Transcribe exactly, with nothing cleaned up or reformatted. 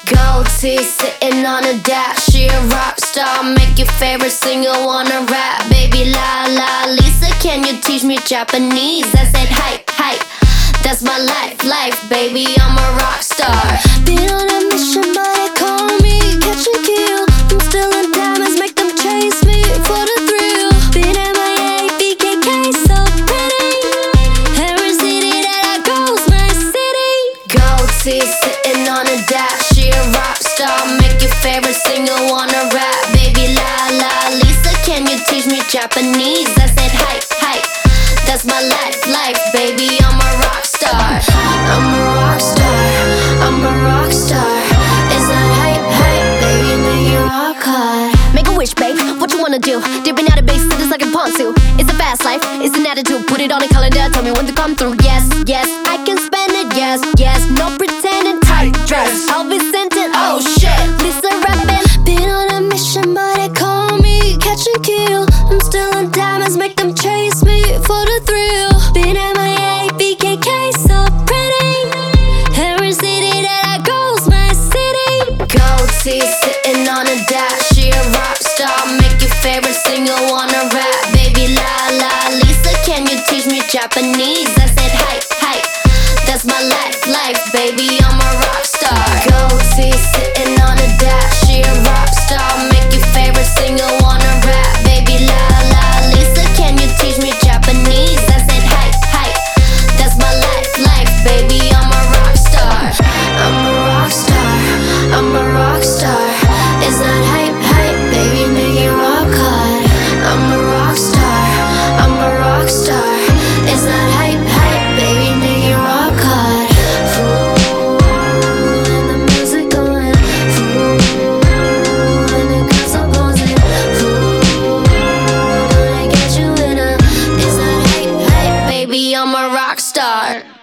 Gold teeth sitting on a dash. She a rock star, make your favorite singer wanna rap. Baby la la Lisa, can you teach me Japanese? I said hype, hype, that's my life, life, baby, I'm a rock star. Been on a mission but they call me catch and kill. I'm still in diamonds, make them chase me for the thrill. Been M I A, B K K, so pretty. Every city that I go's my city. Gold teeth sitting on a dash. She a rock star, make your favorite singer wanna rap. Baby la la Lisa, can you teach me Japanese? I said hype, hype, that's my life, life, baby, I'm a rock star. I'm a rock star, I'm a rock star. Is that hype, hype, baby, make it rock hard. Make a wish, babe, what you wanna do? Dipping out of base cities like a ponzu. It's a fast life, it's an attitude. Put it on a calendar, tell me when to come through. Yes, yes, I can spend it, yes, yes. No pretending, tight dress, I'll be sent it, oh shit. Lisa rapping. Been on a mission but they call me catch and kill. I'm still in diamonds, make them chase me for the thrill. Been M I A, B K K, so pretty. Every city that I go's my city. Gold teeth sitting on a dash. She a rock star, make your favorite singer wanna rap. Baby la la Lisa, can you teach me Japanese? I said hype, hype, that's my life, life, baby, I'm a rock star. Gold teeth sitting on a dash. She a rock star, make your favorite singer wanna rap. Baby la la Lisa, can you teach me Japanese? I said hype, hype, that's my life, life, baby, I'm a rock star. I'm a rock star, I'm a rock star. Is that hype, hype, baby, make it rock hard. I'm a rock star, I'm a rock star. Is that hype, hype, baby, make it rock hard. Fool, and the music going. Fool, and the girls are posing. Fool, gonna get you in a. Is that hype, hype, baby, I'm a rock star.